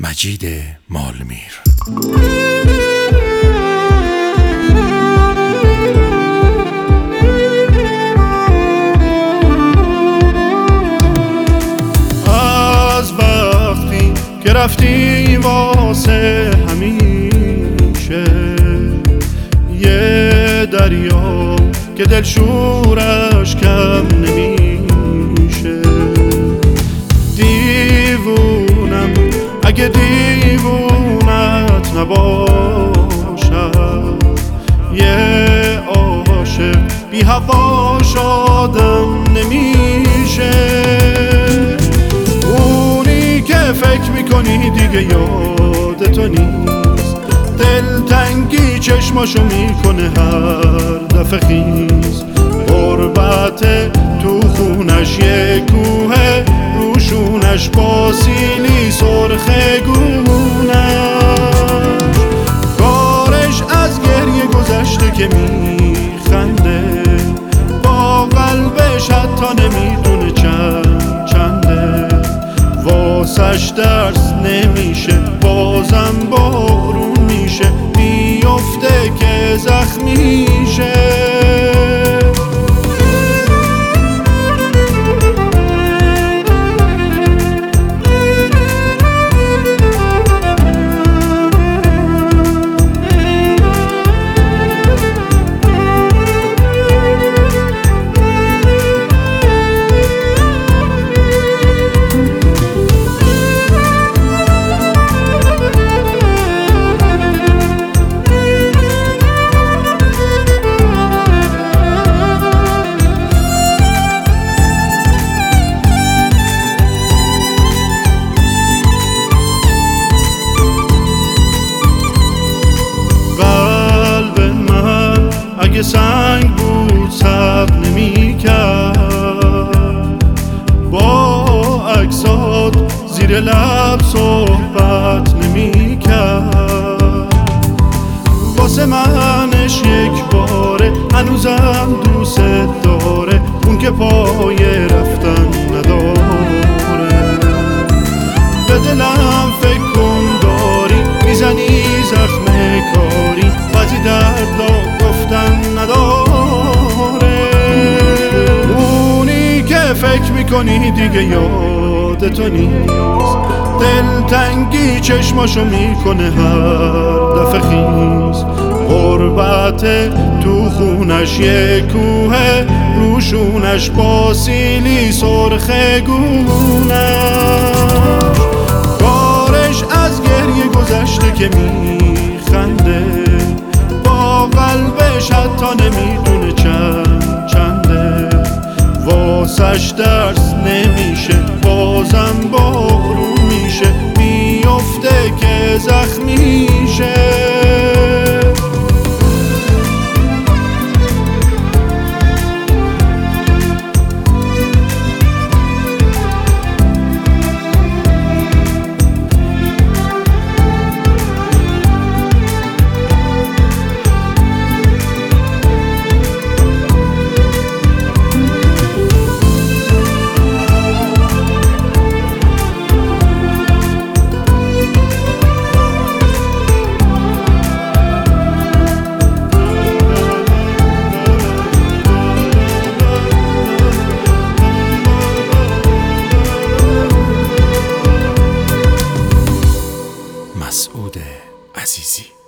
مجید مالمیر. از وقتی که رفتی واسه همیشه، یه دریا که دلشورش کم نمیشه. دیوونم اگه دیوونت نباشم، یه عاشق بی هواش آدم نمیشه. اونی که فکر میکنی دیگه یاد تو نیست، دلتنگی چشماشو میکنه هر دفعه خیز. غربت تو خونش یه کوه، روشونش با سیلی سرخ گونش. کارش از گریه گذشته که میخنده، با قلبش حتی نمیدونه چنده. واسش درس نمیشه، بازم بارون میشه، میفته که زخمیشه. اگه سنگ بود صبر نمی کرد، با عکسات زیر لب صحبت نمی کرد. واسه منش یک باره هنوزم دوست داره، اون که پای رفتن نداره. به دلم فکر کن داری میزنی زخم کاری، بعضی دردا گفتن نداره. اونی که فکر میکنی دیگه یاد تو نیست، دلتنگی چشماشو میکنه هر دفعه خیز. غربت تو خونش یه کوه، روشونش با سیلی سرخ گونش. کارش از گریه گذشته که میخنده، با قلبش حتی نمیدونه چنده. واسش درس نمیشه، بازم بارون میشه، میفته که زخمیشه. مسعود عزیزی.